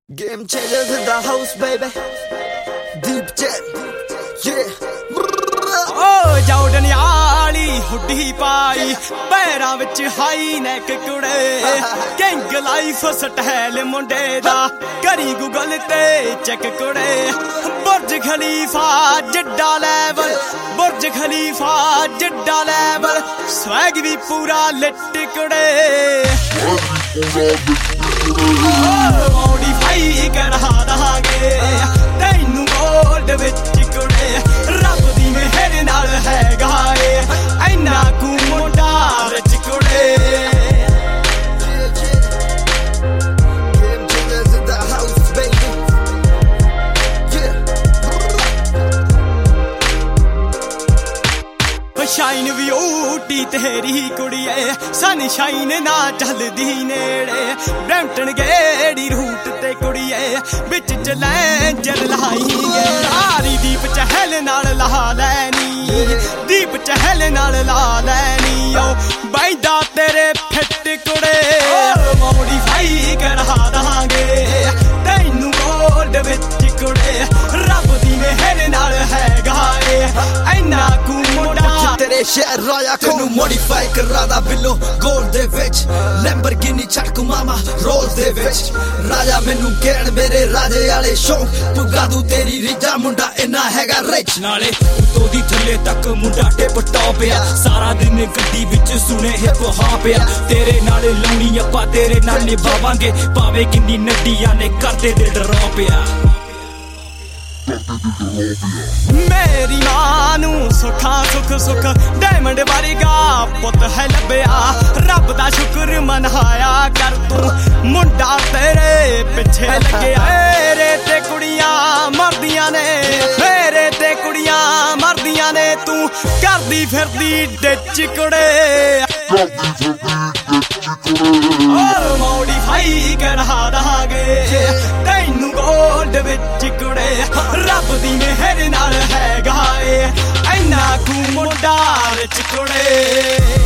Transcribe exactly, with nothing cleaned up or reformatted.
Game changers in the house, baby. Deep jet, yeah. Oh, Jordan yaali huddi pai, पैरां विच high neck कुड़े, King life style मुंडे दा, करी Google ते check कुड़े, Burj Khalifa जिड्डा level, Burj Khalifa जिड्डा level, swag भी पूरा लिट कुड़े, मॉडिफाई करा दांगे, तैनू गोल्ड विच कुड़े, रब दी मेहर नाल है गाए, ऐना कू मुंडा विच कुड़े। Game changers in the house, baby. Shine भी ऊटी तेरी कुड़िए सनशाइन ना चलदी नेड़े ब्रैम्पटन गेड़ी रूट ते कुड़िए बिच चैलेंजर लाई सारी दीप चहल नाल ला लैनी दीप चहल नाल ला लैनी ओ बैदा तेरे फिट कुड़े मॉडिफाई करा दांगे तैनू गोल्ड विच कुड़े रब दी मेहर नाल है गाए ऐना कू मुंडा तेरे शहर राया तेनू मॉडिफाई करा दा बिलो गोल्ड दे विच लैम्बोर्गिनी छड़कू मामा रोज दे विच राजा मैनू कहण मेरे राजे वाले शौक पुगा दू तेरी रीजा मुंडा इन्ना हैगा रिच नाले उतो दी थल्ले तक मुंडा टिप टॉप आ सारा दिन गड्डी विच सुने हिप हॉप आ तेरे नाल लाउणी अप्पा तेरे नाल निभावांगे भावे किन्नी नड्डियां ने करदे दिल ड्रॉप आ मेरी मां नू सुखा सुख सुख डायमंड वर्गा पुत है लभया रब दा शुक्र मनाया कर तू मुंडा तेरे पिछे लगे मेरे ते कुड़ियां मरदियां ने मेरे ते कुड़ियां मरदियां ने तू करदी फिरदी डिच कुड़े मॉडिफाई करा दांगे तैनू गोल्ड विच कुड़े रब दी मेहर नाल है गाए ऐना कू मुंडा विच कुड़े।